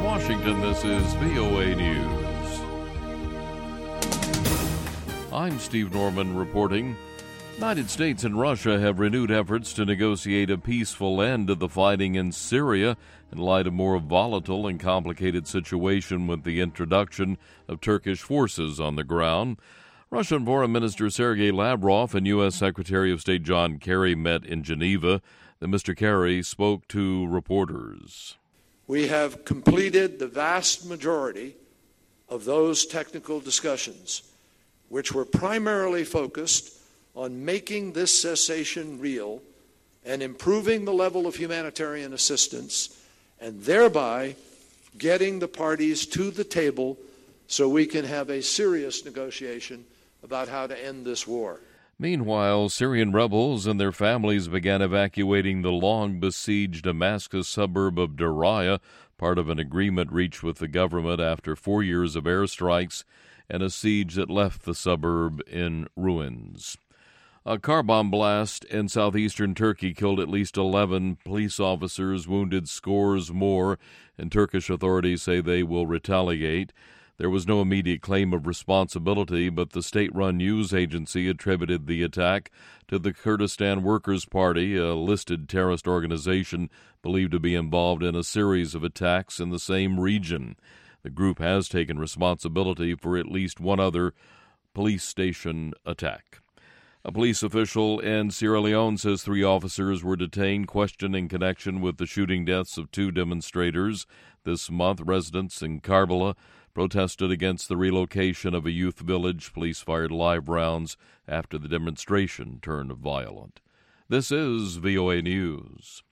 Washington, this is VOA News. I'm Steve Norman reporting. United States and Russia have renewed efforts to negotiate a peaceful end to the fighting in Syria in light of a more volatile and complicated situation with the introduction of Turkish forces on the ground. Russian Foreign Minister Sergei Lavrov and U.S. Secretary of State John Kerry met in Geneva. Mr. Kerry spoke to reporters. We have completed the vast majority of those technical discussions, which were primarily focused on making this cessation real and improving the level of humanitarian assistance, and thereby getting the parties to the table so we can have a serious negotiation about how to end this war. Meanwhile, Syrian rebels and their families began evacuating the long-besieged Damascus suburb of Daraya, part of an agreement reached with the government after 4 years of airstrikes and a siege that left the suburb in ruins. A car bomb blast in southeastern Turkey killed at least 11 police officers, wounded scores more, and Turkish authorities say they will retaliate. There was no immediate claim of responsibility, but the state-run news agency attributed the attack to the Kurdistan Workers' Party, a listed terrorist organization believed to be involved in a series of attacks in the same region. The group has taken responsibility for at least one other police station attack. A police official in Sierra Leone says 3 officers were detained, questioned in connection with the shooting deaths of 2 demonstrators. This month, residents in Karbala protested against the relocation of a youth village. Police fired live rounds after the demonstration turned violent. This is VOA News.